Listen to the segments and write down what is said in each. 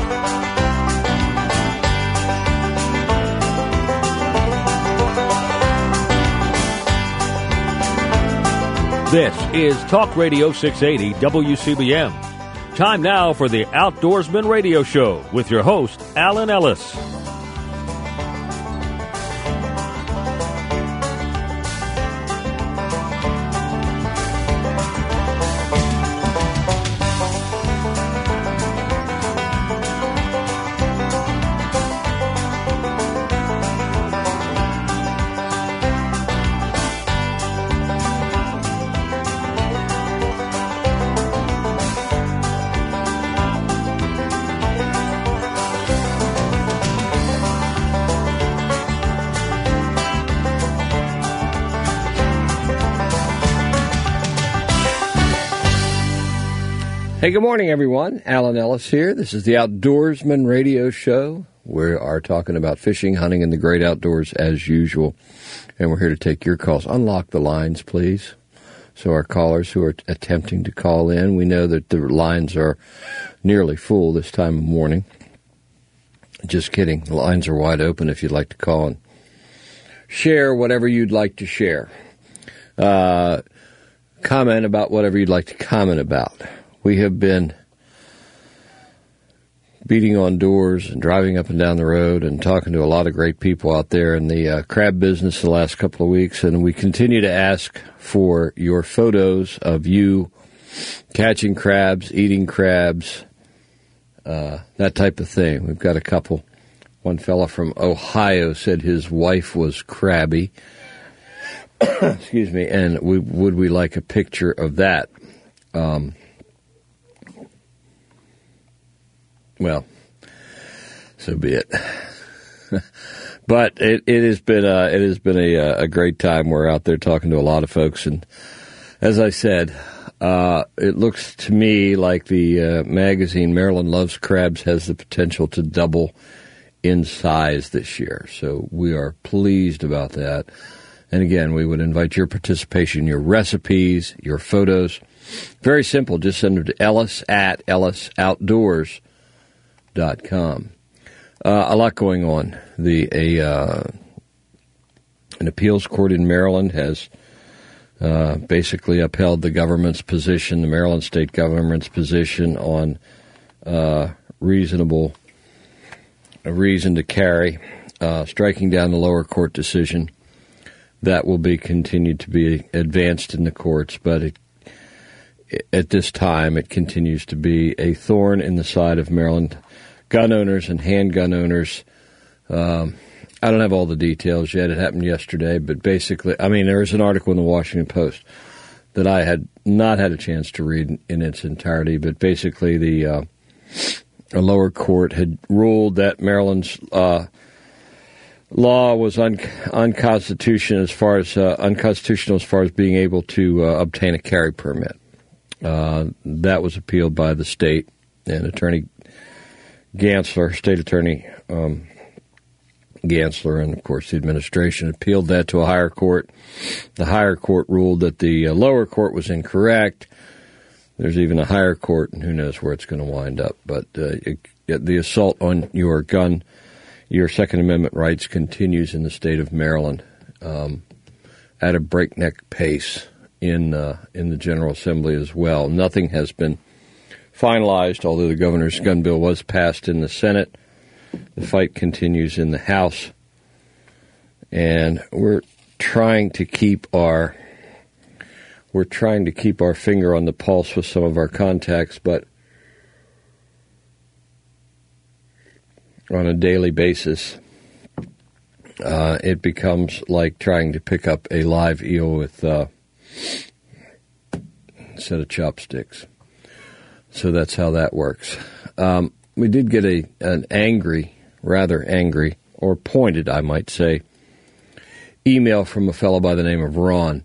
This is Talk Radio 680 WCBM. Time now for the Outdoorsman Radio Show with your host, Alan Ellis. Hey, good morning, everyone. Alan Ellis here. This is the Outdoorsman Radio Show. We are talking about fishing, hunting, and the great outdoors as usual. And we're here to take your calls. Unlock the lines, please. So our callers who are attempting to call in, we know that the lines are nearly full this time of morning. Just kidding. The lines are wide open if you'd like to call and share whatever you'd like to share. Comment about whatever you'd like to comment about. We have been beating on doors and driving up and down the road and talking to a lot of great people out there in the crab business the last couple of weeks, and we continue to ask for your photos of you catching crabs, eating crabs, that type of thing. We've got a couple. One fella from Ohio said his wife was crabby. Excuse me, and would we like a picture of that? Well, so be it. But it has been a great time. We're out there talking to a lot of folks, and as I said, it looks to me like the magazine Maryland Loves Crabs has the potential to double in size this year. So we are pleased about that. And again, we would invite your participation, your recipes, your photos. Very simple. Just send them to ellis@ellisoutdoors.com. A lot going on. An appeals court in Maryland has basically upheld the government's position, the Maryland state government's position on a reason to carry, striking down the lower court decision. That will be continued to be advanced in the courts, but at this time it continues to be a thorn in the side of Maryland gun owners and handgun owners. I don't have all the details yet. It happened yesterday, but basically, there was an article in the Washington Post that I had not had a chance to read in its entirety, but basically a lower court had ruled that Maryland's law was unconstitutional as far as being able to obtain a carry permit. That was appealed by the state, and Attorney Gansler, State Attorney Gansler, and of course the administration appealed that to a higher court. The higher court ruled that the lower court was incorrect. There's even a higher court, and who knows where it's going to wind up. But the assault on your gun, your Second Amendment rights continues in the state of Maryland at a breakneck pace in the General Assembly as well. Nothing has been finalized, although the governor's gun bill was passed in the Senate. The fight continues in the House, and we're trying to keep our finger on the pulse with some of our contacts, but on a daily basis, it becomes like trying to pick up a live eel with a set of chopsticks. So that's how that works. We did get an rather angry, or pointed, I might say, email from a fellow by the name of Ron.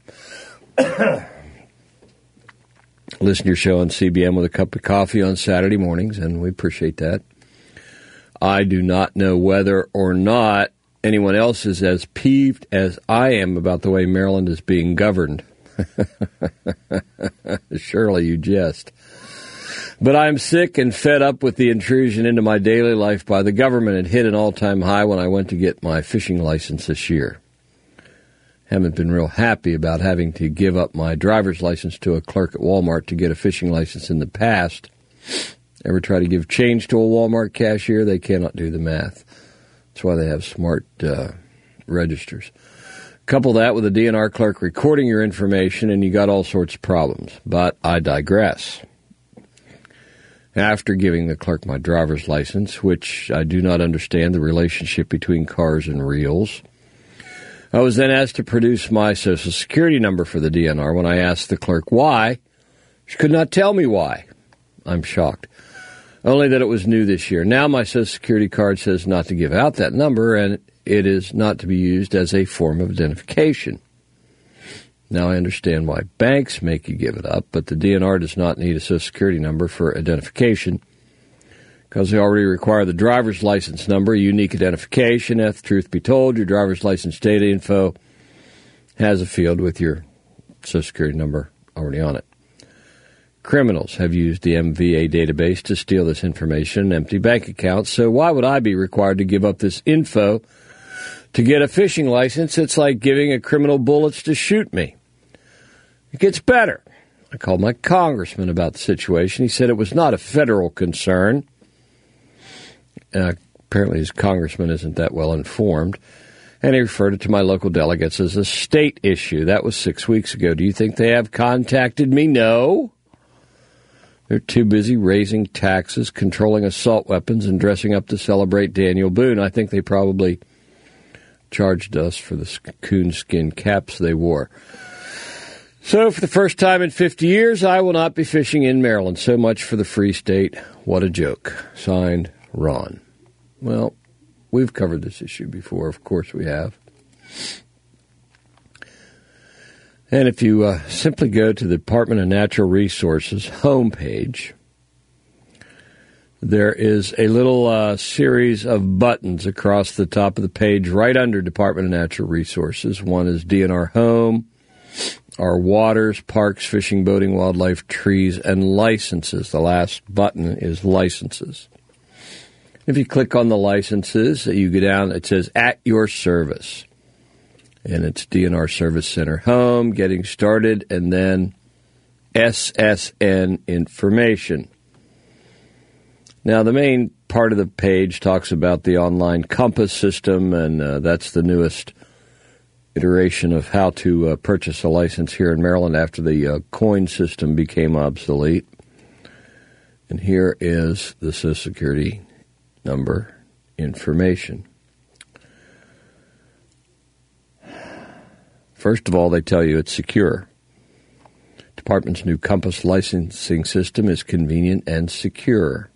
Listen to your show on CBM with a cup of coffee on Saturday mornings, and we appreciate that. I do not know whether or not anyone else is as peeved as I am about the way Maryland is being governed. Surely you jest. But I'm sick and fed up with the intrusion into my daily life by the government. It hit an all-time high when I went to get my fishing license this year. Haven't been real happy about having to give up my driver's license to a clerk at Walmart to get a fishing license in the past. Ever try to give change to a Walmart cashier? They cannot do the math. That's why they have smart registers. Couple that with a DNR clerk recording your information, and you got all sorts of problems. But I digress. After giving the clerk my driver's license, which I do not understand the relationship between cars and reels, I was then asked to produce my Social Security number for the DNR. When I asked the clerk why, she could not tell me why. I'm shocked. Only that it was new this year. Now my Social Security card says not to give out that number, and it is not to be used as a form of identification. Now I understand why banks make you give it up, but the DNR does not need a Social Security number for identification because they already require the driver's license number, unique identification. If the truth be told, your driver's license data info has a field with your Social Security number already on it. Criminals have used the MVA database to steal this information and empty bank accounts, so why would I be required to give up this info to get a fishing license? It's like giving a criminal bullets to shoot me. It gets better. I called my congressman about the situation. He said it was not a federal concern. Apparently his congressman isn't that well informed. And he referred it to my local delegates as a state issue. That was 6 weeks ago. Do you think they have contacted me? No. They're too busy raising taxes, controlling assault weapons, and dressing up to celebrate Daniel Boone. I think they probably charged us for the coonskin caps they wore. So for the first time in 50 years, I will not be fishing in Maryland. So much for the free state. What a joke. Signed, Ron. Well, we've covered this issue before. Of course we have. And if you simply go to the Department of Natural Resources homepage, there is a little series of buttons across the top of the page right under Department of Natural Resources. One is DNR Home, our waters, parks, fishing, boating, wildlife, trees, and licenses. The last button is licenses. If you click on the licenses, you go down, it says at your service. And it's DNR Service Center Home, getting started, and then SSN information. Now, the main part of the page talks about the online Compass system, and that's the newest iteration of how to purchase a license here in Maryland after the coin system became obsolete. And here is the Social Security number information. First of all, they tell you it's secure. Department's new Compass licensing system is convenient and secure.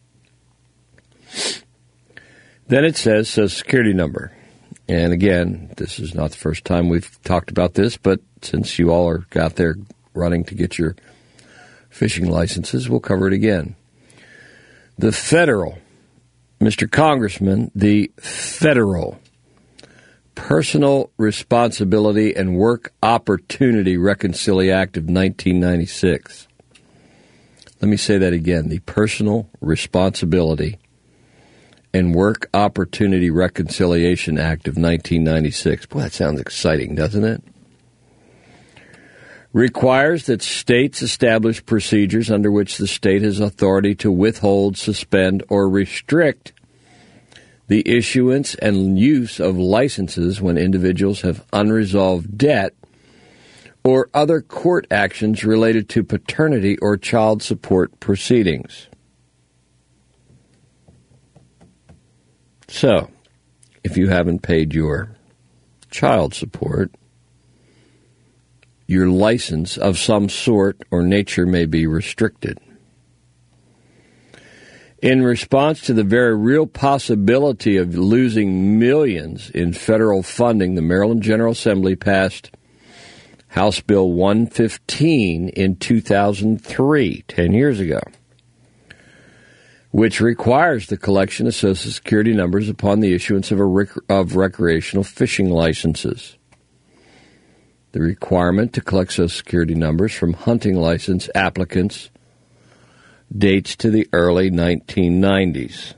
Then it says Social Security number. And again, this is not the first time we've talked about this, but since you all are out there running to get your fishing licenses, we'll cover it again. The federal, Mr. Congressman, the federal Personal Responsibility and Work Opportunity Reconciliation Act of 1996. Let me say that again. The Personal Responsibility and Work Opportunity Reconciliation Act of 1996. Boy, that sounds exciting, doesn't it? Requires that states establish procedures under which the state has authority to withhold, suspend, or restrict the issuance and use of licenses when individuals have unresolved debt or other court actions related to paternity or child support proceedings. So, if you haven't paid your child support, your license of some sort or nature may be restricted. In response to the very real possibility of losing millions in federal funding, the Maryland General Assembly passed House Bill 115 in 2003, 10 years ago, which requires the collection of Social Security numbers upon the issuance of recreational fishing licenses. The requirement to collect Social Security numbers from hunting license applicants dates to the early 1990s.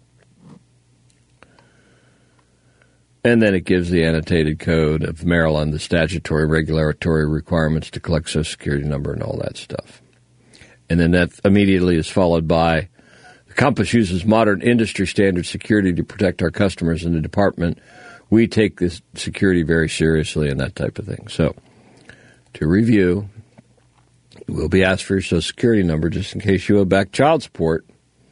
And then it gives the annotated code of Maryland, the statutory regulatory requirements to collect Social Security number and all that stuff. And then that immediately is followed by, the Compass uses modern industry standard security to protect our customers in the department. We take this security very seriously and that type of thing. So, to review, you will be asked for your Social Security number just in case you owe back child support.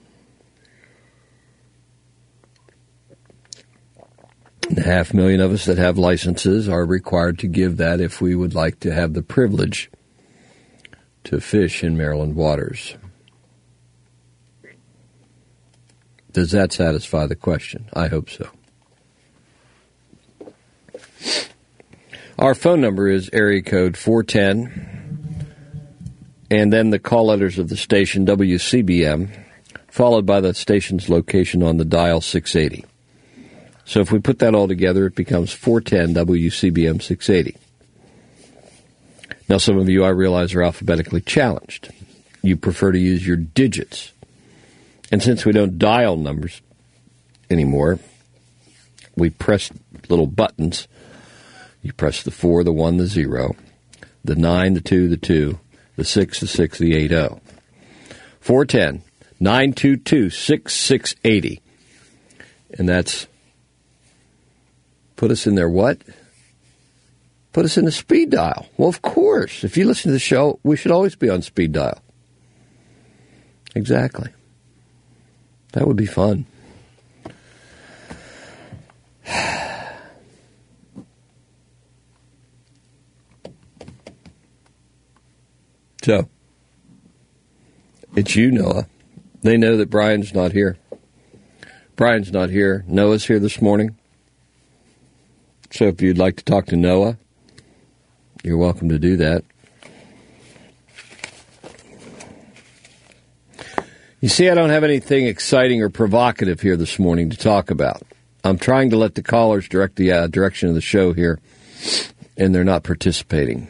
The 500,000 of us that have licenses are required to give that if we would like to have the privilege to fish in Maryland waters. Does that satisfy the question? I hope so. Our phone number is area code 410, and then the call letters of the station, WCBM, followed by the station's location on the dial 680. So if we put that all together, it becomes 410 WCBM 680. Now, some of you, I realize, are alphabetically challenged. You prefer to use your digits. And since we don't dial numbers anymore, we press little buttons. You press the 4, the 1, the 0, the 9, the 2, the 2, the 6, the 6, the 80. 410-922-6680. And that's, put us in there what? Put us in the speed dial. Well, of course. If you listen to the show, we should always be on speed dial. Exactly. That would be fun. So, it's you, Noah. They know that Brian's not here. Brian's not here. Noah's here this morning. So if you'd like to talk to Noah, you're welcome to do that. You see, I don't have anything exciting or provocative here this morning to talk about. I'm trying to let the callers direct the direction of the show here, and they're not participating.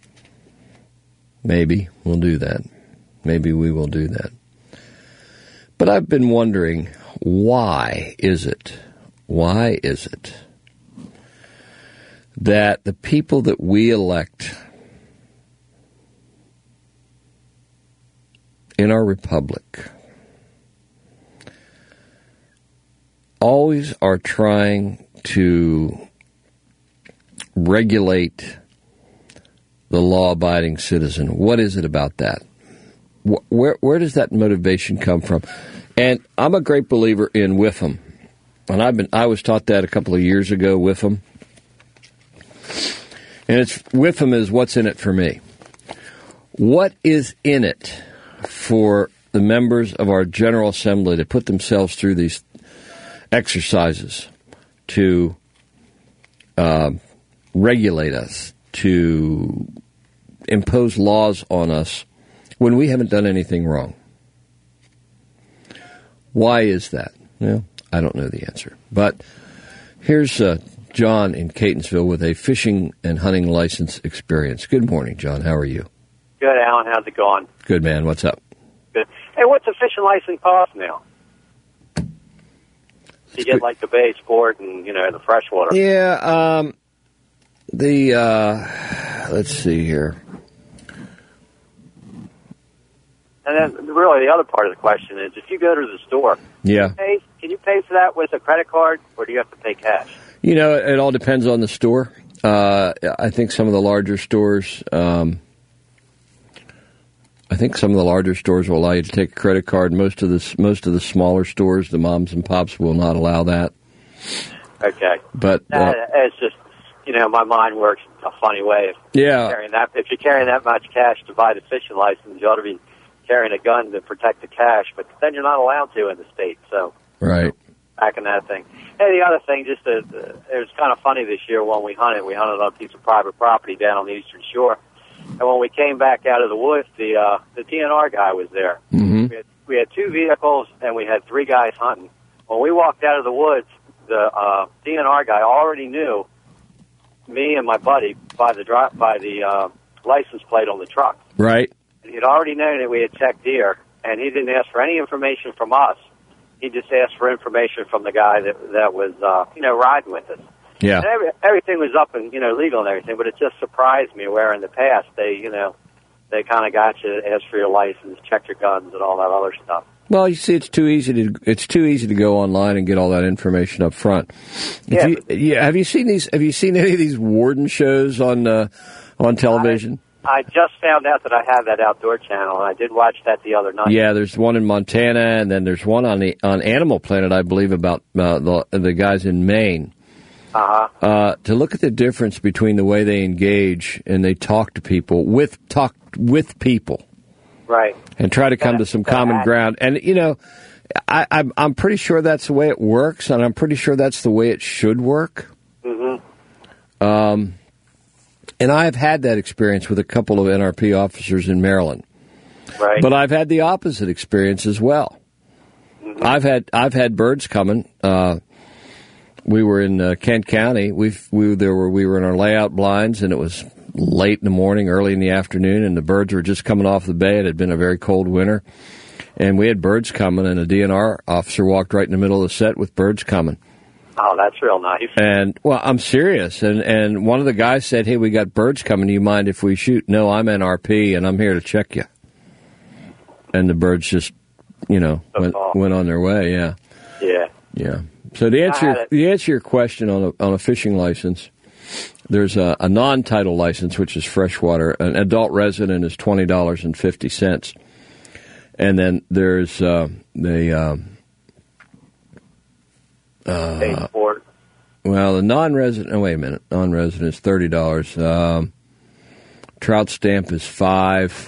Maybe we'll do that. Maybe we will do that. But I've been wondering, why is it that the people that we elect in our republic always are trying to regulate the law-abiding citizen? What is it about that? Where does that motivation come from? And I'm a great believer in WIFM, and I was taught that a couple of years ago. WIFM, and WIFM is what's in it for me. What is in it for the members of our General Assembly to put themselves through these exercises to regulate us, to impose laws on us when we haven't done anything wrong? Why is that? Well, I don't know the answer. But here's John in Catonsville with a fishing and hunting license experience. Good morning, John. How are you? Good, Alan. How's it going? Good, man. What's up? Good. Hey, what's a fishing license cost now? You get like the bay sport and, the freshwater. Yeah, let's see here. And then really the other part of the question is, if you go to the store, yeah, can you pay for that with a credit card, or do you have to pay cash? It all depends on the store. I think some of the larger stores, will allow you to take a credit card. Most of the smaller stores, the moms and pops, will not allow that. Okay, but it's just my mind works a funny way. If you're carrying that much cash to buy the fishing license, you ought to be carrying a gun to protect the cash, but then you're not allowed to in the state. So right. Back in that thing. Hey, the other thing, it was kind of funny this year when we hunted on a piece of private property down on the eastern shore. And when we came back out of the woods, the DNR guy was there. Mm-hmm. We had 2 vehicles and we had 3 guys hunting. When we walked out of the woods, the DNR guy already knew me and my buddy by the license plate on the truck. Right. And he'd already known that we had checked deer, and he didn't ask for any information from us. He just asked for information from the guy that was, riding with us. Yeah. And everything was up and, legal and everything, but it just surprised me where in the past they kind of got you, asked for your license, checked your guns, and all that other stuff. Well, you see, it's too easy to go online and get all that information up front. Have you seen these? Have you seen any of these warden shows on television? I just found out that I have that outdoor channel, and I did watch that the other night. Yeah, there's one in Montana, and then there's one on Animal Planet, I believe, about the guys in Maine. To look at the difference between the way they engage and they talk to people with people, right, and try to come to some common ground. And I'm pretty sure that's the way it works, and I'm pretty sure that's the way it should work. Mm-hmm. And I've had that experience with a couple of NRP officers in Maryland. Right. But I've had the opposite experience as well. Mm-hmm. I've had birds coming. We were in Kent County. We were in our layout blinds, and it was late in the morning, early in the afternoon, and the birds were just coming off the bay. It had been a very cold winter, and we had birds coming, and a DNR officer walked right in the middle of the set with birds coming. Oh, that's real nice. And, well, I'm serious. And one of the guys said, "Hey, we got birds coming. Do you mind if we shoot?" "No, I'm NRP, and I'm here to check you." And the birds just, went on their way, yeah. Yeah. Yeah. So to answer your question on a fishing license, there's a non-title license, which is freshwater. An adult resident is $20.50. And then there's the non-resident. Oh, wait a minute. Non-resident is $30. Trout stamp is $5.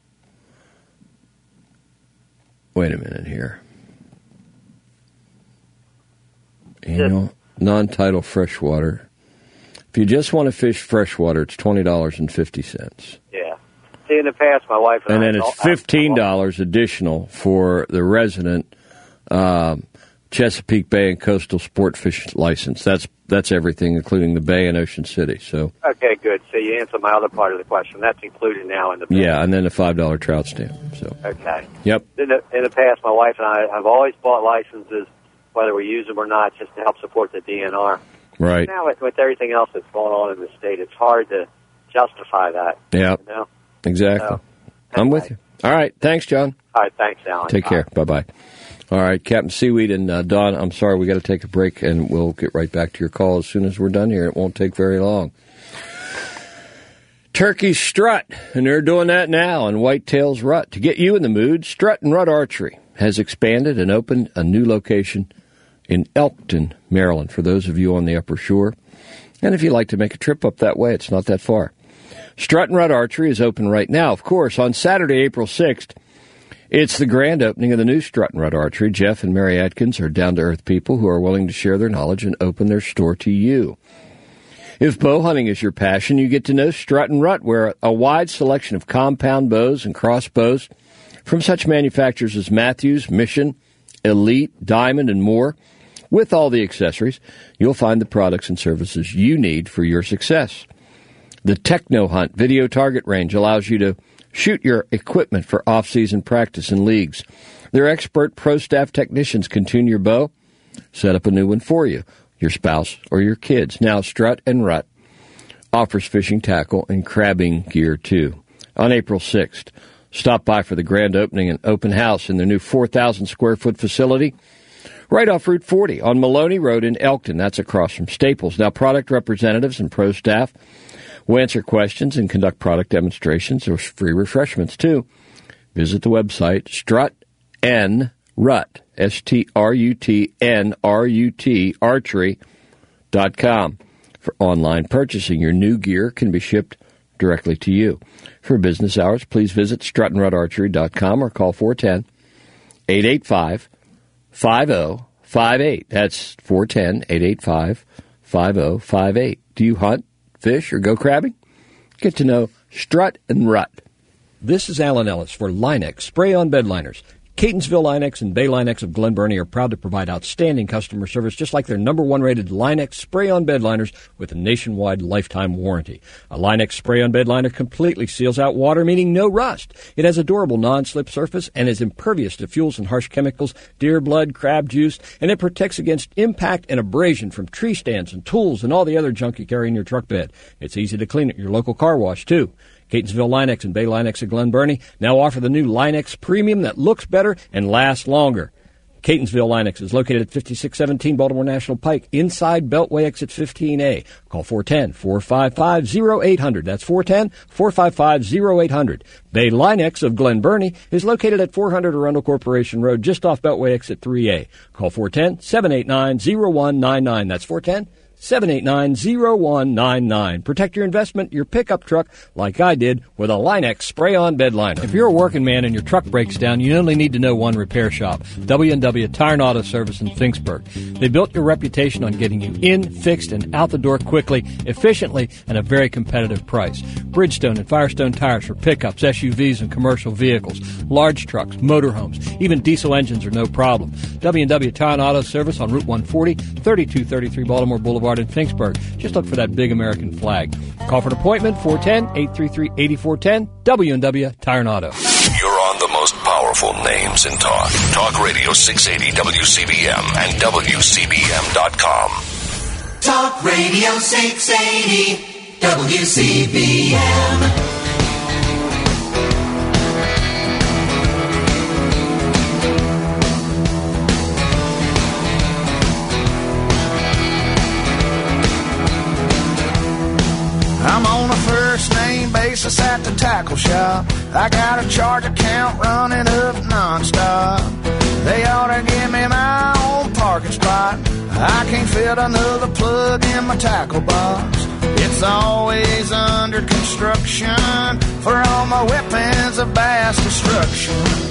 Wait a minute here. Non-title freshwater. If you just want to fish freshwater, it's $20.50. Yeah. See, in the past, my wife and then it's $15 additional for the resident Chesapeake Bay and Coastal Sport Fish license. That's everything, including the Bay and Ocean City. So. Okay, good. So you answered my other part of the question. That's included now in the pay. Yeah, and then the $5 trout stamp. So. Okay. Yep. In the past, my wife and I have always bought licenses, whether we use them or not, just to help support the DNR. Right. Now, with everything else that's going on in the state, it's hard to justify that. Yeah. Exactly. So, I'm with you. All right. Thanks, John. All right. Thanks, Alan. Take care. Bye-bye. All right. Captain Seaweed and Don, I'm sorry. We got to take a break, and we'll get right back to your call as soon as we're done here. It won't take very long. Turkey Strut, and they're doing that now, and Whitetails Rut. To get you in the mood, Strut and Rut Archery has expanded and opened a new location in Elkton, Maryland, for those of you on the Upper Shore. And if you'd like to make a trip up that way, it's not that far. Strut and Rut Archery is open right now. Of course, on Saturday, April 6th, it's the grand opening of the new Strut and Rut Archery. Jeff and Mary Atkins are down-to-earth people who are willing to share their knowledge and open their store to you. If bow hunting is your passion, you get to know Strut and Rut, where a wide selection of compound bows and crossbows from such manufacturers as Matthews, Mission, Elite, Diamond, and more. With all the accessories, you'll find the products and services you need for your success. The Techno Hunt video target range allows you to shoot your equipment for off-season practice and leagues. Their expert pro staff technicians can tune your bow, set up a new one for you, your spouse, or your kids. Now, Strut and Rut offers fishing tackle and crabbing gear, too. On April 6th, stop by for the grand opening and open house in their new 4,000-square-foot facility right off Route 40 on Maloney Road in Elkton. That's across from Staples. Now, product representatives and pro staff will answer questions and conduct product demonstrations. There's free refreshments, too. Visit the website, strutnrut, STRUTNRUT, archery.com. For online purchasing, your new gear can be shipped directly to you. For business hours, please visit strutnrutarchery.com or call 410-885-5058. That's 410-885-5058. Do you hunt, fish, or go crabbing? Get to know Strut and Rut. This is Alan Ellis for Linex Spray-On Bed Liners. Catonsville Line-X and Bay Line-X of Glen Burnie are proud to provide outstanding customer service, just like their #1 rated Line-X spray-on bed liners with a nationwide lifetime warranty. A Line-X spray-on bed liner completely seals out water, meaning no rust. It has a durable non-slip surface and is impervious to fuels and harsh chemicals, deer blood, crab juice, and it protects against impact and abrasion from tree stands and tools and all the other junk you carry in your truck bed. It's easy to clean at your local car wash, too. Catonsville Line-X and Bay Line-X of Glen Burnie now offer the new Line-X Premium that looks better and lasts longer. Catonsville Line-X is located at 5617 Baltimore National Pike, inside Beltway exit 15A. Call 410-455-0800. That's 410-455-0800. Bay Line-X of Glen Burnie is located at 400 Arundel Corporation Road, just off Beltway exit 3A. Call 410-789-0199. That's 410-789-0199. Protect your investment, your pickup truck, like I did with a Line-X spray-on bed liner. If you're a working man and your truck breaks down, you only need to know one repair shop, W&W Tire and Auto Service in Finksburg. They built your reputation on getting you in, fixed, and out the door quickly, efficiently, and a very competitive price. Bridgestone and Firestone tires for pickups, SUVs, and commercial vehicles, large trucks, motorhomes, even diesel engines are no problem. W&W Tire and Auto Service on Route 140, 3233 Baltimore Boulevard in Finksburg. Just look for that big American flag. Call for an appointment, 410-833-8410, W&W Tire and Auto. You're on the most powerful names in talk. Talk Radio 680 WCBM and WCBM.com. Talk Radio 680 WCBM. I'm on a first-name basis at the tackle shop. I got a charge account running up nonstop. They ought to give me my own parking spot. I can't fit another plug in my tackle box. It's always under construction for all my weapons of mass destruction.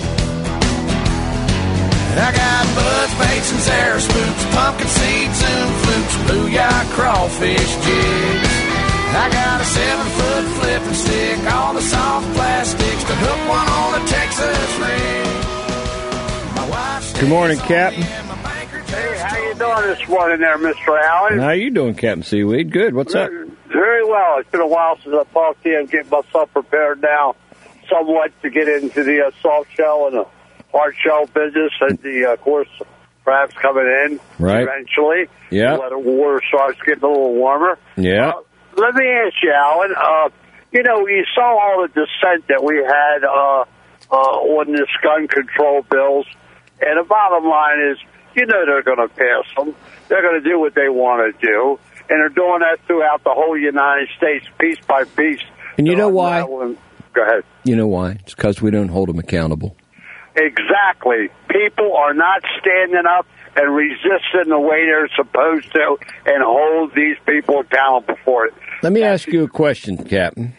I got buds, baits, and Zara spooks, pumpkin seeds and flukes, booyah crawfish jigs. I got a 7-foot flipping stick, all the soft plastics to hook one on a Texas rig. My wife's Good morning, Captain. Hey, how you doing this morning there, Mr. Allen? How you doing, Captain Seaweed? Good. What's up? Very well. It's been a while since I talked to you and get myself prepared now somewhat to get into the soft shell and the hard shell business and the, of course, crabs coming in eventually. Yeah. The water starts getting a little warmer. Yeah. Let me ask you, Alan, you saw all the dissent that we had on this gun control bills, and the bottom line is, they're going to pass them. They're going to do what they want to do, and they're doing that throughout the whole United States, piece by piece. And you know why? Go ahead. You know why? It's because we don't hold them accountable. Exactly. People are not standing up and resisting the way they're supposed to and hold these people accountable for it. Let me ask you a question, Captain.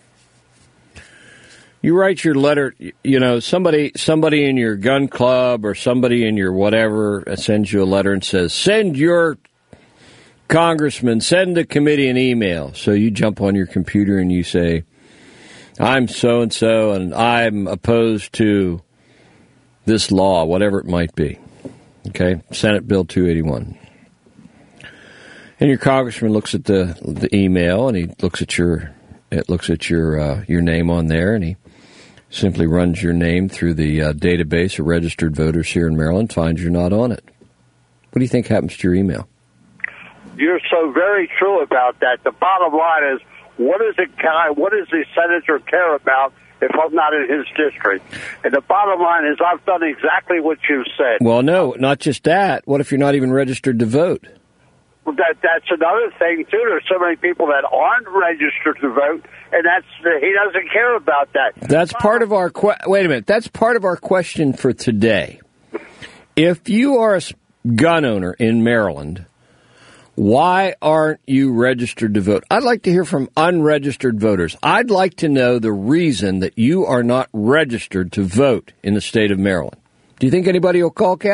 You write your letter, somebody in your gun club or somebody in your whatever sends you a letter and says, send your congressman, send the committee an email. So you jump on your computer and you say, I'm so-and-so and I'm opposed to this law, whatever it might be. Okay, Senate Bill 281. And your congressman looks at the email and he looks at your name on there, and he simply runs your name through the database of registered voters here in Maryland, finds you're not on it. What do you think happens to your email? You're so very true about that. The bottom line is, what does the senator care about if I'm not in his district? And the bottom line is, I've done exactly what you said. Well, no, not just that. What if you're not even registered to vote? Well, that's another thing, too. There's so many people that aren't registered to vote, and he doesn't care about that. That's part of our wait a minute. That's part of our question for today. If you are a gun owner in Maryland, why aren't you registered to vote? I'd like to hear from unregistered voters. I'd like to know the reason that you are not registered to vote in the state of Maryland. Do you think anybody will call, Cap?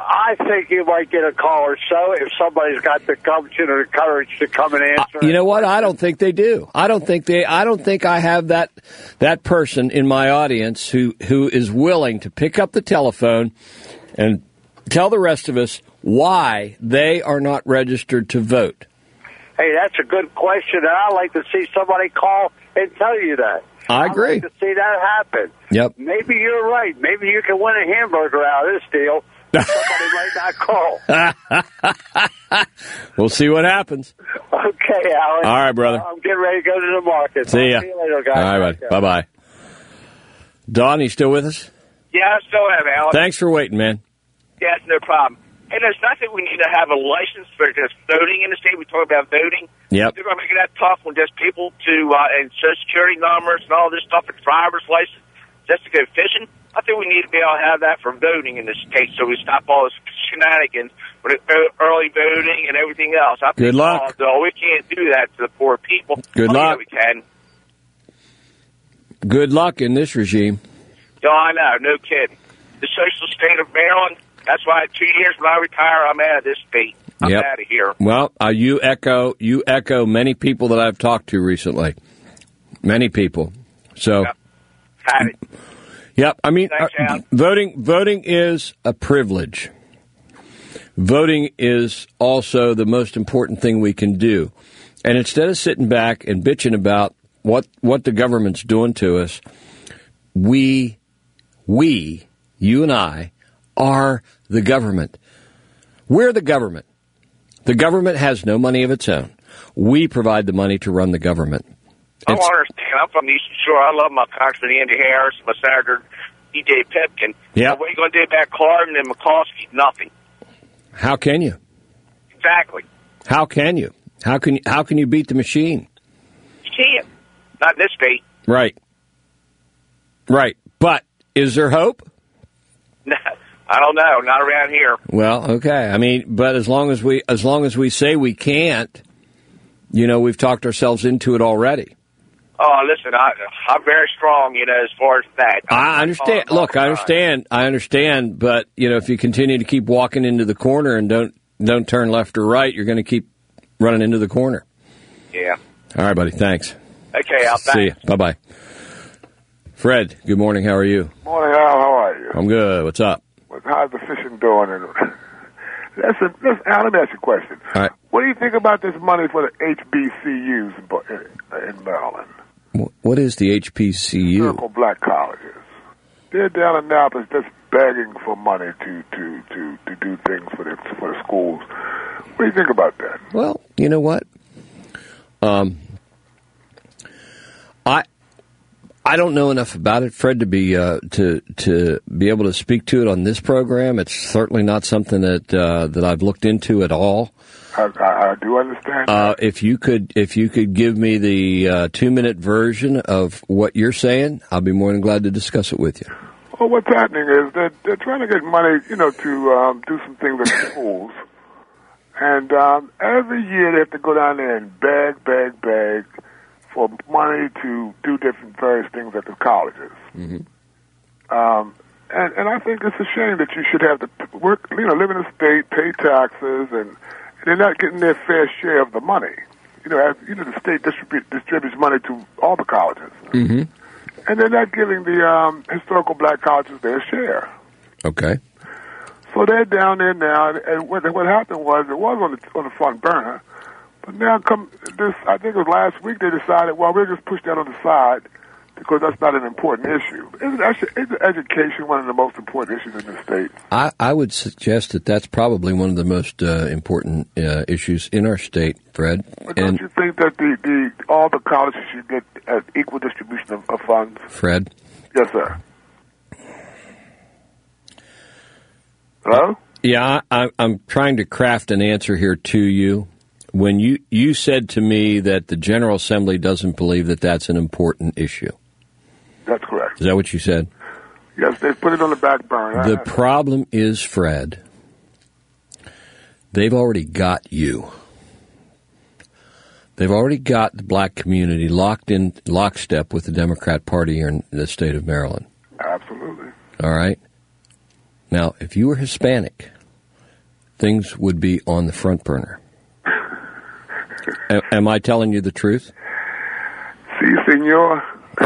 I think you might get a call or so if somebody's got the gumption or the courage to come and answer. You know what? I don't think they do. I don't think I have that person in my audience who is willing to pick up the telephone and tell the rest of us why they are not registered to vote. Hey, that's a good question, and I'd like to see somebody call and tell you that. I agree. I'd like to see that happen. Yep. Maybe you're right. Maybe you can win a hamburger out of this deal. Somebody might not call. We'll see what happens. Okay, Alan. All right, brother. I'm getting ready to go to the market. See ya. See you later, guys. All right, buddy. Bye-bye. Don, you still with us? Yeah, I still am, Alan. Thanks for waiting, man. Yeah, it's no problem. Hey, there's not that we need to have a license for just voting in the state. We talk about voting. Yep. They're going to make it that tough when just people and Social Security numbers and all this stuff and driver's license just to go fishing. I think we need to be able to have that for voting in the state so we stop all this shenanigans with early voting and everything else. Good luck. We can't do that to the poor people. Good luck. We can. Good luck in this regime. No, I know. No kidding. The social state of Maryland, that's why in 2 years when I retire, I'm out of this state. I'm out of here. Well, you echo many people that I've talked to recently. Many people. So, Had it. Yep. I mean, Thanks, voting is a privilege. Voting is also the most important thing we can do. And instead of sitting back and bitching about what the government's doing to us, we, you and I, are the government. We're the government. The government has no money of its own. We provide the money to run the government. I don't understand. I'm from the Eastern Shore. I love my Congressman Andy Harris, my Senator E.J. Pipkin. Yeah. What are you going to do about Carbon and McCoskey? Nothing. How can you? Exactly. How can you? How can you beat the machine? You can't. Not in this state. Right. Right. But is there hope? No, I don't know. Not around here. Well, okay. I mean, but as long as we say we can't, we've talked ourselves into it already. Oh, listen, I'm very strong, as far as that. I understand. Look, I understand. But if you continue to keep walking into the corner and don't turn left or right, you're going to keep running into the corner. Yeah. All right, buddy. Thanks. Okay, I'll see you. Bye bye. Fred, good morning. How are you? Morning, Al. How are you? I'm good. What's up? How's the fishing doing? Al, let me ask you a question. All right. What do you think about this money for the HBCUs in Maryland? What is the HBCU? Historical black colleges. They're down in Annapolis just begging for money to do things for the schools. What do you think about that? Well, you know what? I don't know enough about it, Fred, to be able to speak to it on this program. It's certainly not something that I've looked into at all. I do understand. If you could give me the 2-minute version of what you're saying, I'll be more than glad to discuss it with you. Well, what's happening is that they're trying to get money, to do some things at schools, and every year they have to go down there and beg for money to do different various things at the colleges. Mm-hmm. And I think it's a shame that you should have to work, live in a state, pay taxes, and they're not getting their fair share of the money. The state distributes money to all the colleges. Mm-hmm. And they're not giving the historical black colleges their share. Okay. So they're down there now, and what happened was it was on the front burner, but now I think it was last week they decided, well, we'll just push that on the side because that's not an important issue. Isn't education one of the most important issues in the state? I would suggest that that's probably one of the most important issues in our state, Fred. But don't you think that all the colleges should get an equal distribution of funds? Fred? Yes, sir. Hello? Yeah, I'm trying to craft an answer here to you. When you said to me that the General Assembly doesn't believe that that's an important issue. That's correct. Is that what you said? Yes, they put it on the back burner. The problem is, Fred, they've already got you. They've already got the black community lockstep with the Democrat Party here in the state of Maryland. Absolutely. All right? Now, if you were Hispanic, things would be on the front burner. Am I telling you the truth? Si, senor.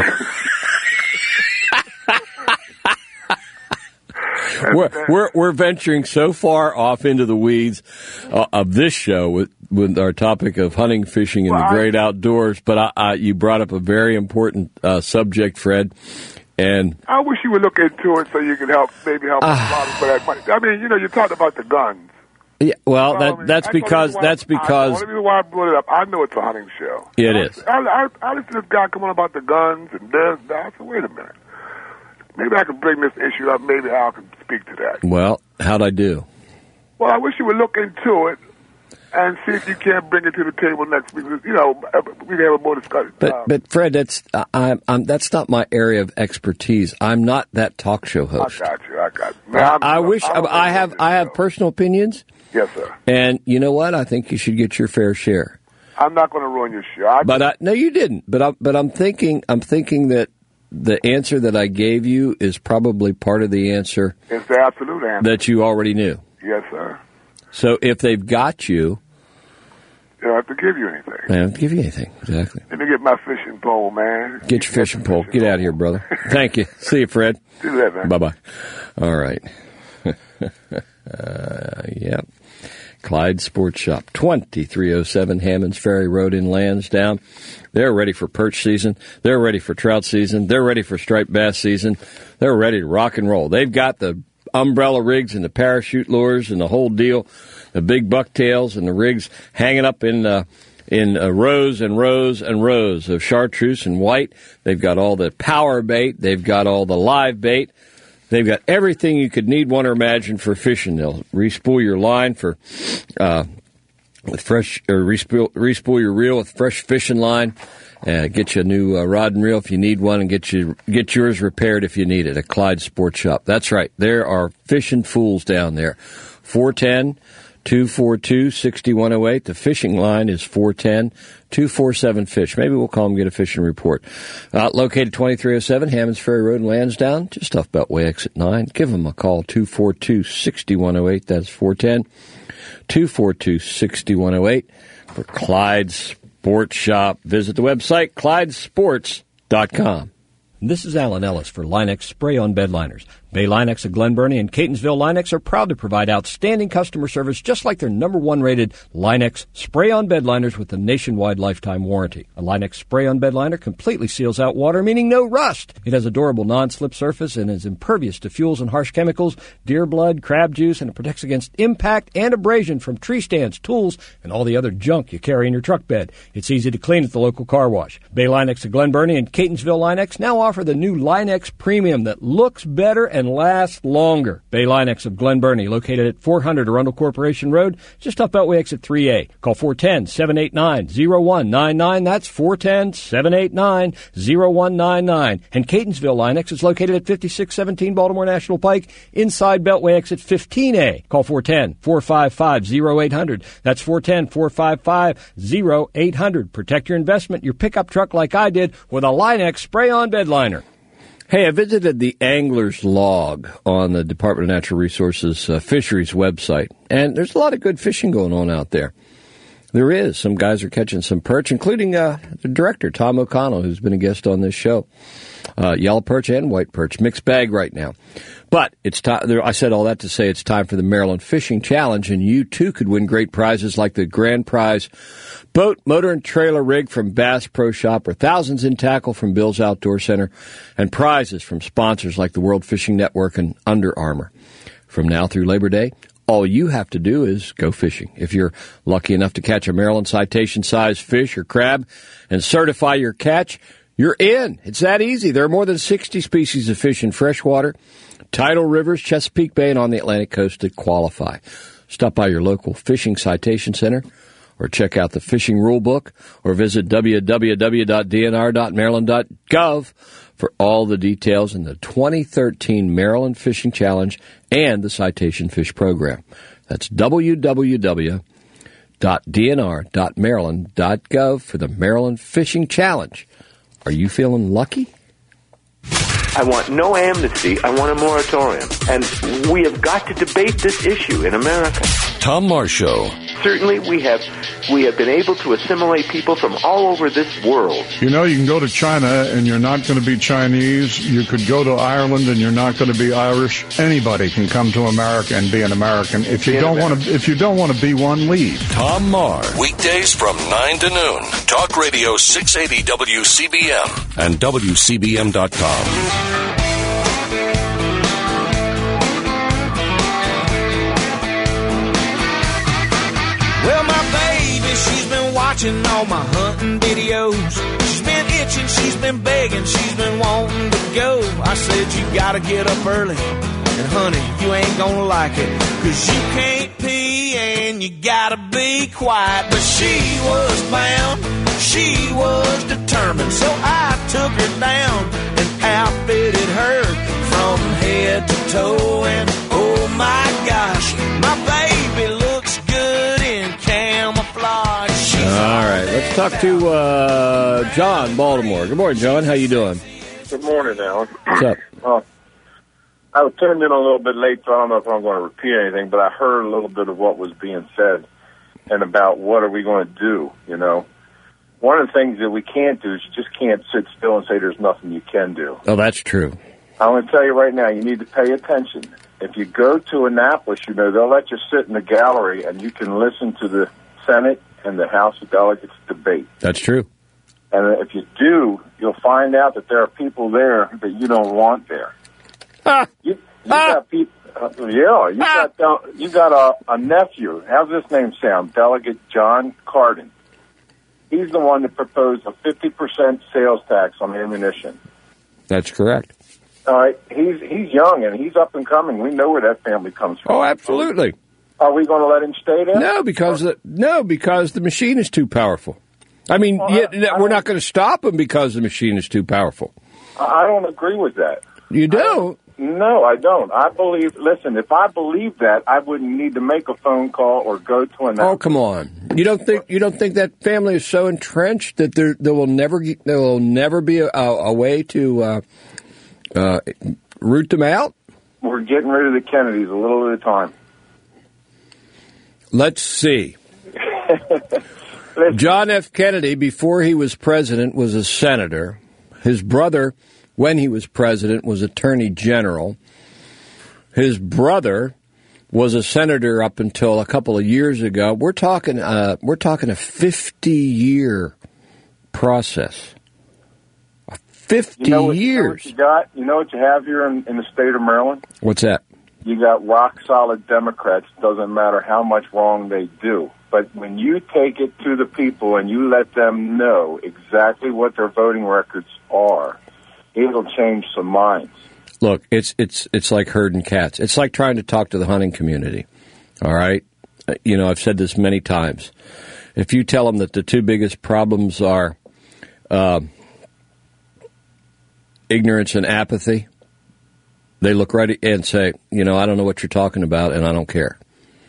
We're venturing so far off into the weeds of this show with our topic of hunting, fishing, and the great outdoors. But you brought up a very important subject, Fred. And I wish you would look into it so you could maybe help a lot of that money. I mean, you talked about the guns. Yeah, well, that's because the only reason why I brought it up, I know it's a hunting show. It is. I listened to this guy come on about the guns and this. I said, wait a minute. Maybe I can bring this issue up. Maybe Al can speak to that. Well, how'd I do? Well, I wish you would look into it and see if you can't bring it to the table next week. We can have a more discussion. But Fred, that's not my area of expertise. I'm not that talk show host. I got you. I have personal opinions. Yes, sir. And you know what? I think you should get your fair share. I'm not going to ruin your show. No, you didn't. But I'm thinking that the answer that I gave you is probably part of the answer. It's the absolute answer that you already knew. Yes, sir. So if they've got you, they don't have to give you anything. They don't have to give you anything. Exactly. Let me get my fishing pole, man. Get your fishing pole. Get out of here, brother. Thank you. See you, Fred. Do that, man. Bye-bye. All right. Yep. Clyde Sports Shop, 2307 Hammonds Ferry Road in Lansdowne. They're ready for perch season. They're ready for trout season. They're ready for striped bass season. They're ready to rock and roll. They've got the umbrella rigs and the parachute lures and the whole deal, the big bucktails and the rigs hanging up in rows and rows and rows of chartreuse and white. They've got all the power bait. They've got all the live bait. They've got everything you could need, want, or imagine for fishing. They'll respool your line with fresh, or respool your reel with fresh fishing line. Get you a new rod and reel if you need one, and get yours repaired if you need it. At Clyde Sports Shop. That's right. There are fishing fools down there. 410-242-6108. The fishing line is 410-247-FISH. Maybe we'll call them and get a fishing report. Located 2307 Hammonds Ferry Road in Lansdowne, just off Beltway Exit 9. Give them a call, 242-6108. That's 410-242-6108 for Clyde Sports Shop. Visit the website, ClydeSports.com. This is Alan Ellis for Line-X Spray-On Bed Liners. Bay Line-X of Glen Burnie and Catonsville Line-X are proud to provide outstanding customer service just like their #1 rated Line-X Spray-On Bed Liners with a nationwide lifetime warranty. A Line-X Spray-On Bed Liner completely seals out water, meaning no rust. It has a durable non-slip surface and is impervious to fuels and harsh chemicals, deer blood, crab juice, and it protects against impact and abrasion from tree stands, tools, and all the other junk you carry in your truck bed. It's easy to clean at the local car wash. Bay Line-X of Glen Burnie and Catonsville Line-X now offer the new Line-X Premium that looks better and lasts longer. Bay Line-X of Glen Burnie, located at 400 Arundel Corporation Road, just off Beltway Exit 3A. Call 410-789-0199. That's 410-789-0199. And Catonsville Line-X is located at 5617 Baltimore National Pike, inside Beltway Exit 15A. Call 410-455-0800. That's 410-455-0800. Protect your investment, your pickup truck like I did, with a Line-X Spray-On Bed Liner. Hey, I visited the Angler's Log on the Department of Natural Resources Fisheries website, and there's a lot of good fishing going on out there. There is. Some guys are catching some perch, including the director, Tom O'Connell, who's been a guest on this show. Yellow perch and white perch, mixed bag right now. But it's time. I said all that to say it's time for the Maryland Fishing Challenge, and you too could win great prizes like the grand prize boat, motor, and trailer rig from Bass Pro Shop, or thousands in tackle from Bill's Outdoor Center, and prizes from sponsors like the World Fishing Network and Under Armour. From now through Labor Day, all you have to do is go fishing. If you're lucky enough to catch a Maryland citation-sized fish or crab and certify your catch, you're in. It's that easy. There are more than 60 species of fish in freshwater, tidal rivers, Chesapeake Bay, and on the Atlantic coast that qualify. Stop by your local fishing citation center or check out the fishing rule book or visit www.dnr.maryland.gov for all the details in the 2013 Maryland Fishing Challenge and the Citation Fish Program. That's www.dnr.maryland.gov for the Maryland Fishing Challenge. Are you feeling lucky? I want no amnesty. I want a moratorium. And we have got to debate this issue in America. Tom Marsh Show. Certainly, we have been able to assimilate people from all over this world. You know, you can go to China and you're not going to be Chinese. You could go to Ireland and you're not going to be Irish. Anybody can come to America and be an American. If you don't want to be one, leave. Tom Marsh. Weekdays from 9 to noon. Talk Radio 680 WCBM and WCBM.com. Well, my baby, she's been watching all my hunting videos. She's been itching, she's been begging, she's been wanting to go. I said, you gotta get up early, and honey, you ain't gonna like it, 'cause you can't pee and you gotta be quiet. But she was bound, she was determined, so I took her down and outfitted her from head to toe. And oh my gosh, my baby looks good in camouflage. All right, let's talk to John, Baltimore. Good morning, John. How you doing? Good morning, Alan. What's up? I was tuned in a little bit late, so I don't know if I'm going to repeat anything, but I heard a little bit of what was being said and about what are we going to do, you know. One of the things that we can't do is you just can't sit still and say there's nothing you can do. Oh, that's true. I'm going to tell you right now, you need to pay attention. If you go to Annapolis, you know, they'll let you sit in the gallery and you can listen to the Senate and the House of Delegates debate. That's true. And if you do, you'll find out that there are people there that you don't want there. You got people. You got a nephew. How's this name sound? Delegate John Cardin. He's the one that proposed a 50% sales tax on ammunition. That's correct. All right, he's young and he's up and coming. We know where that family comes from. Oh, absolutely. Are we going to let him stay there? No, because the machine is too powerful. I mean, we're not going to stop him because the machine is too powerful. I don't agree with that. You don't? No, I don't. I believe. Listen, if I believe that, I wouldn't need to make a phone call or go to an. Oh, come on! You don't think that family is so entrenched that there will never be a way to root them out? We're getting rid of the Kennedys a little at a time. Let's see. John F. Kennedy, before he was president, was a senator. His brother, when he was president, was attorney general. His brother was a senator up until a couple of years ago. We're talking a 50-year process. 50 years. You know what you have here in the state of Maryland? What's that? You got rock-solid Democrats. Doesn't matter how much wrong they do. But when you take it to the people and you let them know exactly what their voting records are, it'll change some minds. Look, it's like herding cats. It's like trying to talk to the hunting community. All right? You know, I've said this many times. If you tell them that the two biggest problems are ignorance and apathy, they look right and say, you know, I don't know what you're talking about, and I don't care.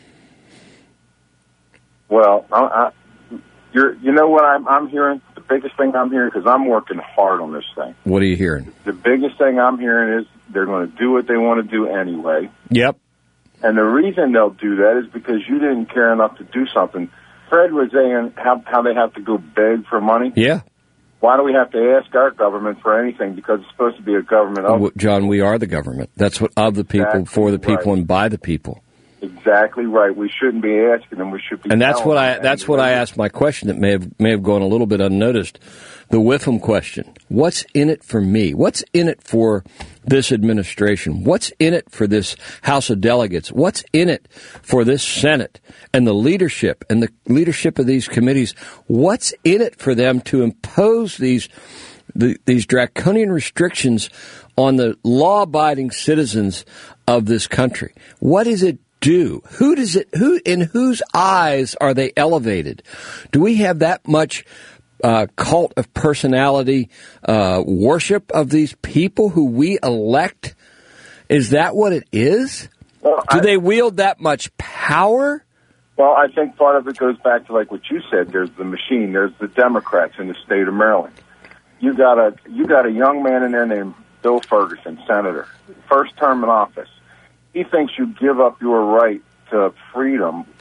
Well, you know what I'm hearing? The biggest thing I'm hearing, because I'm working hard on this thing. What are you hearing? The biggest thing I'm hearing is they're going to do what they want to do anyway. Yep. And the reason they'll do that is because you didn't care enough to do something. Fred was saying how they have to go beg for money. Yeah. Why do we have to ask our government for anything? Because it's supposed to be a government of... John, we are the government. That's what of the people, exactly, for the people, right, and by the people. Exactly right. We shouldn't be asking them. We should be. And that's what I asked my question that may have gone a little bit unnoticed. The Whiffam question. What's in it for me? What's in it for this administration? What's in it for this House of Delegates? What's in it for this Senate and the leadership of these committees? What's in it for them to impose these draconian restrictions on the law-abiding citizens of this country? What does it do? Who in whose eyes are they elevated? Do we have that much cult of personality worship of these people who we elect? Is that what it is? Well, do they wield that much power? Well, I think part of it goes back to like what you said. There's the machine. There's the Democrats in the state of Maryland. You got a young man in there named Bill Ferguson, senator, first term in office. He thinks you give up your right to freedom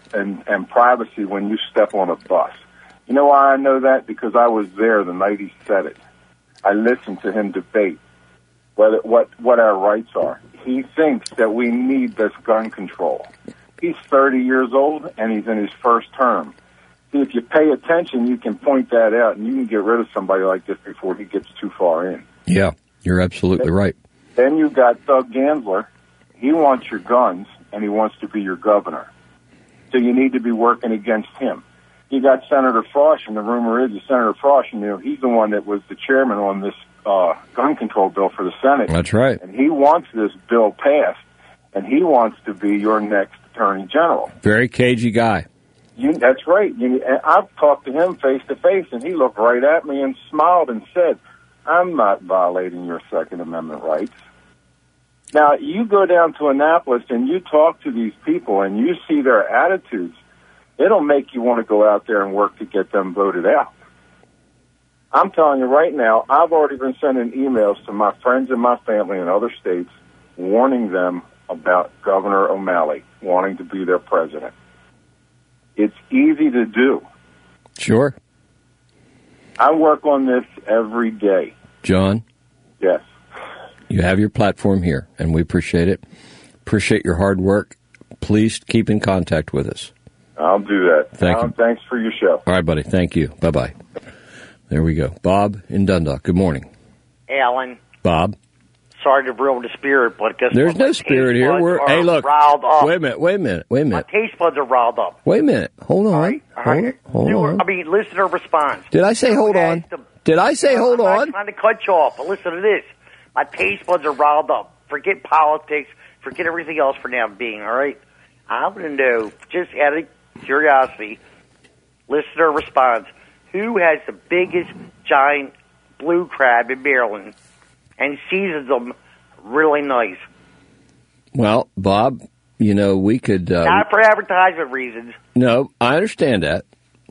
and privacy when you step on a bus. You know why I know that? Because I was there the night he said it. I listened to him debate what our rights are. He thinks that we need this gun control. He's 30 years old, and he's in his first term. See, if you pay attention, you can point that out, and you can get rid of somebody like this before he gets too far in. Yeah, you're absolutely right. Then you got Doug Gansler. He wants your guns, and he wants to be your governor. So you need to be working against him. You got Senator Frosch, and the rumor is that Senator Frosch, he's the one that was the chairman on this gun control bill for the Senate. That's right. And he wants this bill passed, and he wants to be your next attorney general. Very cagey guy. That's right. I've talked to him face to face, and he looked right at me and smiled and said, I'm not violating your Second Amendment rights. Now, you go down to Annapolis and you talk to these people and you see their attitudes, it'll make you want to go out there and work to get them voted out. I'm telling you right now, I've already been sending emails to my friends and my family in other states warning them about Governor O'Malley wanting to be their president. It's easy to do. Sure. I work on this every day. John? Yes. You have your platform here, and we appreciate it. Appreciate your hard work. Please keep in contact with us. I'll do that. Thank you. Thanks for your show. All right, buddy. Thank you. Bye-bye. There we go. Bob in Dundalk. Good morning. Alan. Bob. Sorry to ruin the spirit, but guess there's what? No spirit here. Hey, look. Riled up. Wait a minute. My taste buds are riled up. Wait a minute. Hold on. All right. Hold on. I mean, listener response. Did I say hold on? Did I say hold on? I'm not trying to cut you off, but listen to this. My taste buds are riled up. Forget politics. Forget everything else for now being, all right? I want to know, just out of curiosity, listener response, who has the biggest giant blue crab in Maryland and seasons them really nice? Well, Bob, we could... Not for advertisement reasons. No, I understand that.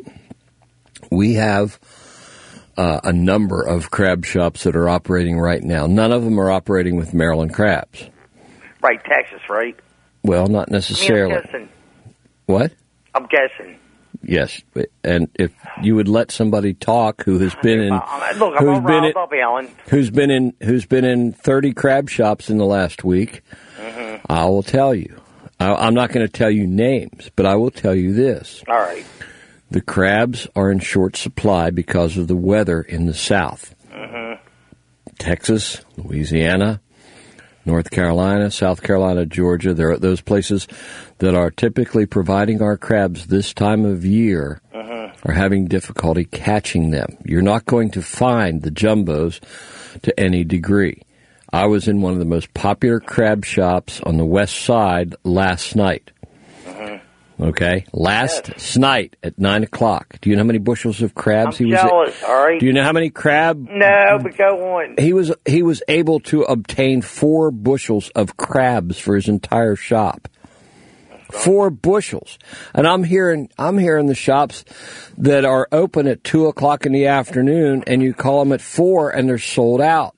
We have a number of crab shops that are operating right now. None of them are operating with Maryland crabs. Right, Texas, right? Well, not necessarily. I'm guessing. What? I'm guessing. Yes, and if you would let somebody talk who has been in... Look, I'm all riled up, Alan. Who's been in 30 crab shops in the last week, I will tell you. I'm not going to tell you names, but I will tell you this. All right. The crabs are in short supply because of the weather in the South. Texas, Louisiana, North Carolina, South Carolina, Georgia, there are those places that are typically providing our crabs this time of year are having difficulty catching them. You're not going to find the jumbos to any degree. I was in one of the most popular crab shops on the west side last night. Okay? Last night at 9 o'clock. Do you know how many bushels of crabs he was jealous, all right? Do you know how many crab? No, but go on. He was able to obtain 4 bushels of crabs for his entire shop. 4 bushels. And I'm hearing the shops that are open at 2 o'clock in the afternoon, and you call them at 4 and they're sold out.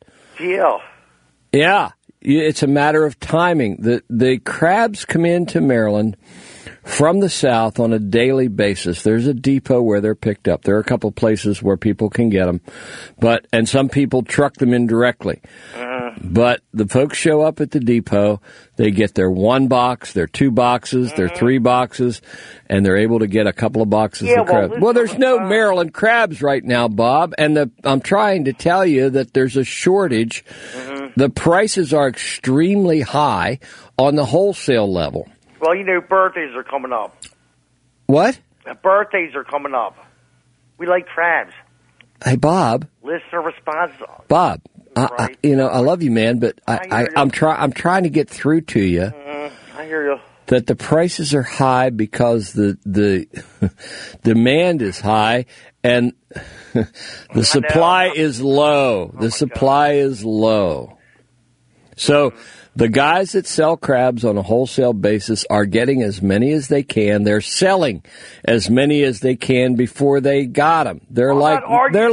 Yeah. It's a matter of timing. The crabs come into Maryland from the South on a daily basis. There's a depot where they're picked up. There are a couple places where people can get them, and some people truck them in directly. But the folks show up at the depot, they get their 1 box, their 2 boxes, their 3 boxes, and they're able to get a couple of boxes of crabs. Well, there's no Maryland crabs right now, Bob, and I'm trying to tell you that there's a shortage. The prices are extremely high on the wholesale level. Well, birthdays are coming up. What? Birthdays are coming up. We like crabs. Hey, Bob. Listener response. Bob, right. I love you, man, but I'm trying to get through to you. I hear you. That the prices are high because the demand is high and the supply is low. The supply is low. So the guys that sell crabs on a wholesale basis are getting as many as they can. They're selling as many as they can before they got them. They're like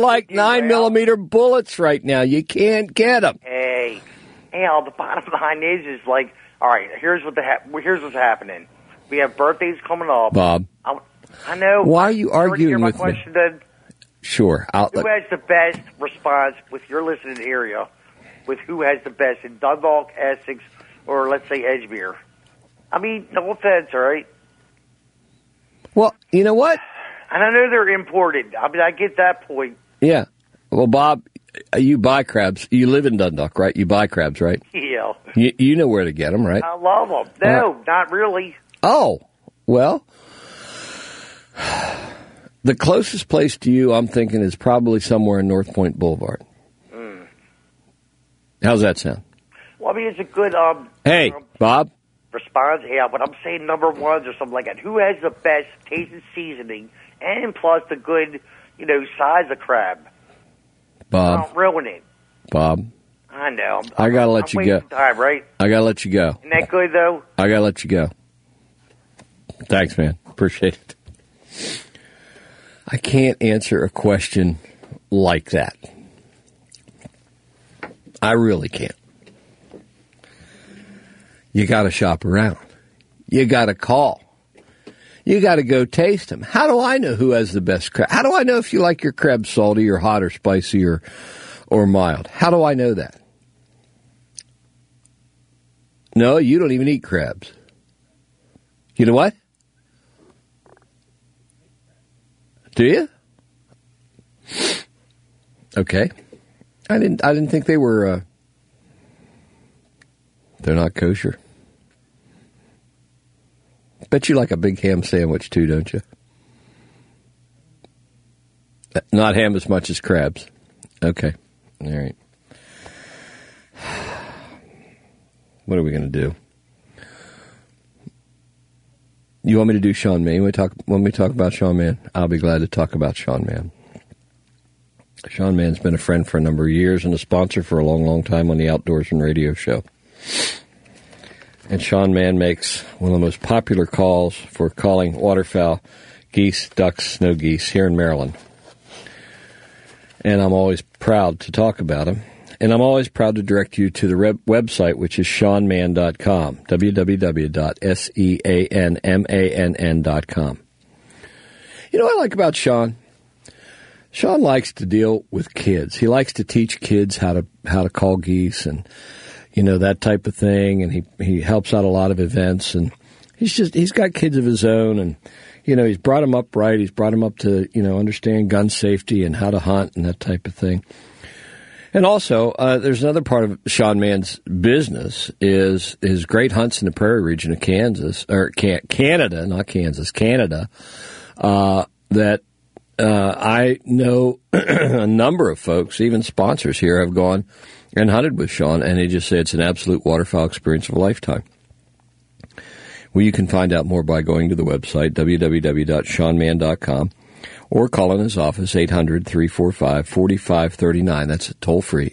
9mm bullets right now. You can't get them. Hey, Al, the bottom line is like, all right, here's what's happening. We have birthdays coming up. Bob. I know. Why are you arguing with me? Then? Sure. Who has the best response with your listening area with who has the best in Dundalk, Essex, or let's say Edgemere? I mean, no offense, all right? Well, you know what? And I know they're imported. I mean, I get that point. Yeah. Well, Bob, you buy crabs. You live in Dundalk, right? You buy crabs, right? Yeah. You know where to get them, right? I love them. No, not really. Oh, well, the closest place to you, I'm thinking, is probably somewhere in North Point Boulevard. Mm. How's that sound? Well, I mean, it's a good... hey, Bob? Response, yeah, but I'm saying number ones or something like that. Who has the best taste and seasoning and plus the good, size of crab? Bob. Don't ruin it. Bob. I know. I got to let you go. Time, right? I got to let you go. Isn't that good, though? I got to let you go. Thanks, man. Appreciate it. I can't answer a question like that. I really can't. You got to shop around. You got to call. You got to go taste them. How do I know who has the best crab? How do I know if you like your crab salty or hot or spicy or mild? How do I know that? No, you don't even eat crabs. You know what? Do you? Okay. I didn't think they were they're not kosher. Bet you like a big ham sandwich too, don't you? Not ham as much as crabs. Okay. All right. What are we going to do? You want me to do Sean Mann? Want me to talk about Sean Mann? I'll be glad to talk about Sean Mann. Sean Mann's been a friend for a number of years and a sponsor for a long, long time on the Outdoorsman Radio Show. And Sean Mann makes one of the most popular calls for calling waterfowl, geese, ducks, snow geese here in Maryland. And I'm always proud to talk about him. And I'm always proud to direct you to the website, which is SeanMann.com, www.SeanMann.com. You know what I like about Sean? Sean likes to deal with kids. He likes to teach kids how to call geese and, that type of thing. And he helps out a lot of events. And he's got kids of his own. And, he's brought them up right. He's brought them up to, understand gun safety and how to hunt and that type of thing. And also, there's another part of Sean Mann's business is his great hunts in the prairie region of Kansas, or Canada, not Kansas, Canada, that I know a number of folks, even sponsors here, have gone and hunted with Sean, and they just say it's an absolute waterfowl experience of a lifetime. Well, you can find out more by going to the website, www.SeanMann.com. Or call in his office, 800-345-4539. That's toll-free,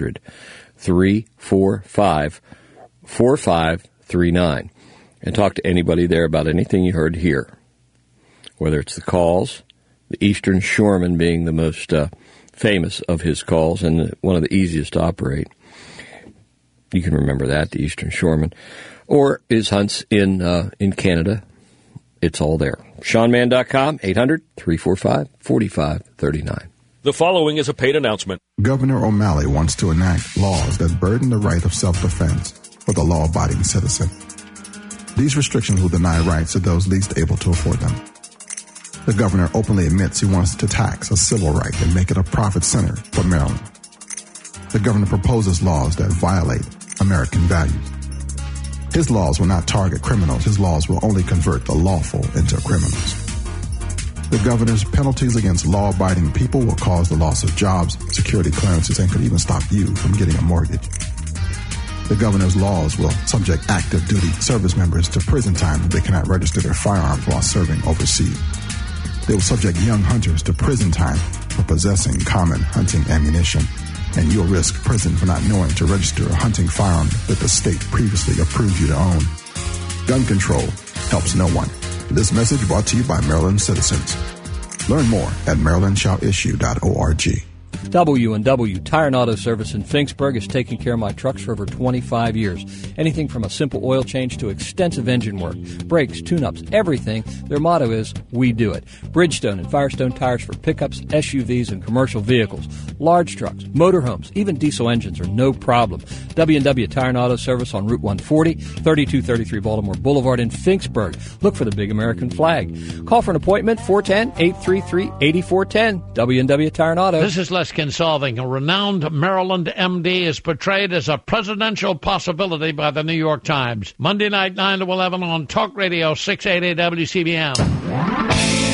800-345-4539. And talk to anybody there about anything you heard here, whether it's the calls, the Eastern Shoreman being the most famous of his calls and one of the easiest to operate. You can remember that, the Eastern Shoreman. Or his hunts in Canada. It's all there. SeanMann.com, 800-345-4539. The following is a paid announcement. Governor O'Malley wants to enact laws that burden the right of self-defense for the law-abiding citizen. These restrictions will deny rights to those least able to afford them. The governor openly admits he wants to tax a civil right and make it a profit center for Maryland. The governor proposes laws that violate American values. His laws will not target criminals. His laws will only convert the lawful into criminals. The governor's penalties against law-abiding people will cause the loss of jobs, security clearances, and could even stop you from getting a mortgage. The governor's laws will subject active duty service members to prison time if they cannot register their firearms while serving overseas. They will subject young hunters to prison time for possessing common hunting ammunition. And you'll risk prison for not knowing to register a hunting firearm that the state previously approved you to own. Gun control helps no one. This message brought to you by Maryland citizens. Learn more at marylandshallissue.org. W&W Tire and Auto Service in Finksburg has taken care of my trucks for over 25 years. Anything from a simple oil change to extensive engine work, brakes, tune-ups, everything. Their motto is, we do it. Bridgestone and Firestone tires for pickups, SUVs, and commercial vehicles. Large trucks, motorhomes, even diesel engines are no problem. W&W Tire and Auto Service on Route 140, 3233 Baltimore Boulevard in Finksburg. Look for the big American flag. Call for an appointment, 410-833-8410. W&W Tire and Auto. This is Les Kinsolving. A renowned Maryland MD is portrayed as a presidential possibility by the New York Times. Monday night, 9 to 11 on Talk Radio 680 WCBM.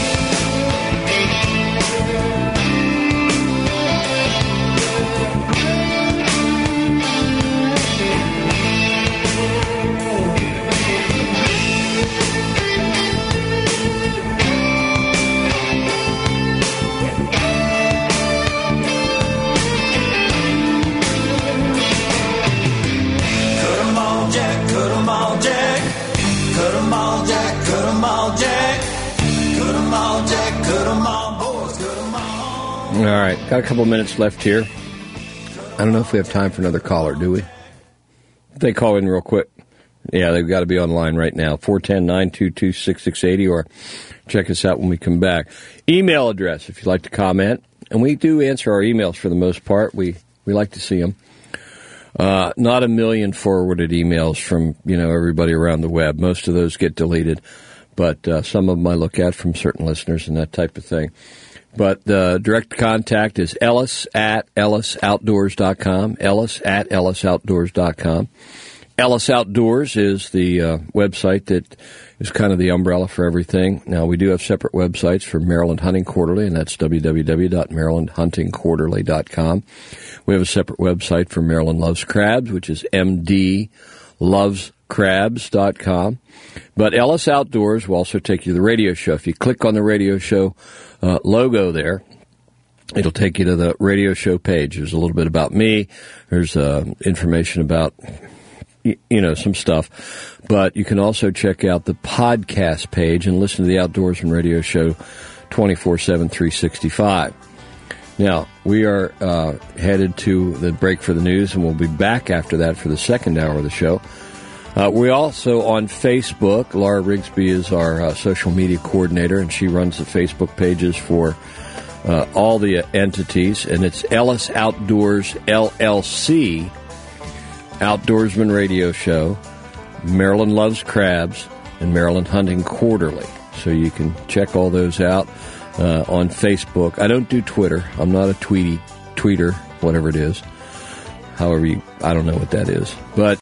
All right, got a couple minutes left here. I don't know if we have time for another caller, do we? If they call in real quick. Yeah, they've got to be online right now, 410-922-6680, or check us out when we come back. Email address, if you'd like to comment. And we do answer our emails for the most part. We like to see them. Not a million forwarded emails from, everybody around the web. Most of those get deleted. But some of them I look at from certain listeners and that type of thing. But direct contact is ellis@ellisoutdoors.com, ellis@ellisoutdoors.com. Ellis Outdoors is the website that is kind of the umbrella for everything. Now, we do have separate websites for Maryland Hunting Quarterly, and that's www.marylandhuntingquarterly.com. We have a separate website for Maryland Loves Crabs, which is mdlovescrabs.com. But Ellis Outdoors will also take you to the radio show. If you click on the radio show logo there, it'll take you to the radio show page. There's a little bit about me. There's information about, some stuff. But you can also check out the podcast page and listen to the Outdoorsman Radio Show 24/7, 365. Now, we are headed to the break for the news, and we'll be back after that for the second hour of the show. We also on Facebook. Laura Rigsby is our social media coordinator, and she runs the Facebook pages for all the entities, and it's Ellis Outdoors LLC, Outdoorsman Radio Show, Maryland Loves Crabs, and Maryland Hunting Quarterly. So you can check all those out on Facebook. I don't do Twitter. I'm not a tweeter, whatever it is. However, I don't know what that is. But